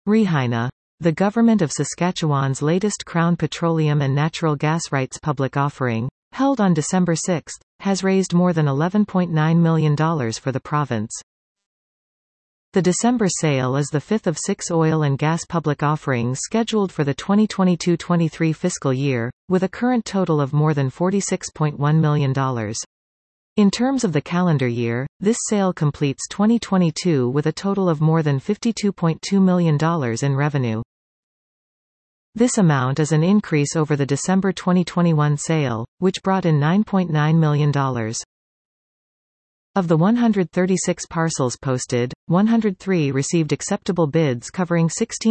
Rihaina, the Government of Saskatchewan's latest Crown Petroleum and Natural Gas Rights public offering, held on December 6, has raised more than $11.9 million for the province. The December sale is the fifth of 6 oil and gas public offerings scheduled for the 2022-23 fiscal year, with a current total of more than $46.1 million. In terms of the calendar year, this sale completes 2022 with a total of more than $52.2 million in revenue. This amount is an increase over the December 2021 sale, which brought in $9.9 million. Of the 136 parcels posted, 103 received acceptable bids covering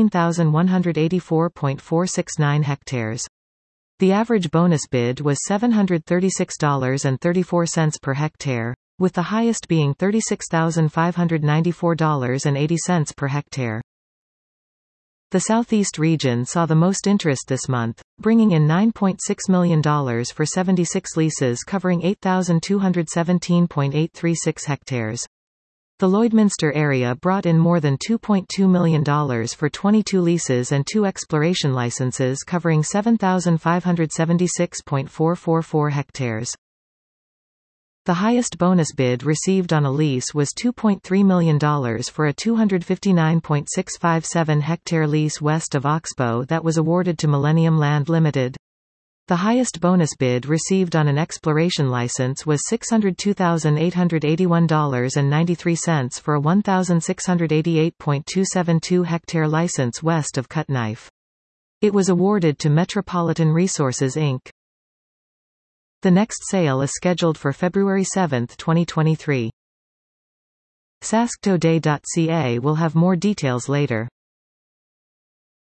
16,184.469 hectares. The average bonus bid was $736.34 per hectare, with the highest being $36,594.80 per hectare. The Southeast region saw the most interest this month, bringing in $9.6 million for 76 leases covering 8,217.836 hectares. The Lloydminster area brought in more than $2.2 million for 22 leases and 2 exploration licenses covering 7,576.444 hectares. The highest bonus bid received on a lease was $2.3 million for a 259.657 hectare lease west of Oxbow that was awarded to Millennium Land Limited. The highest bonus bid received on an exploration license was $602,881.93 for a 1,688.272 hectare license west of Cutknife. It was awarded to Metropolitan Resources Inc. The next sale is scheduled for February 7, 2023. Sasktoday.ca will have more details later.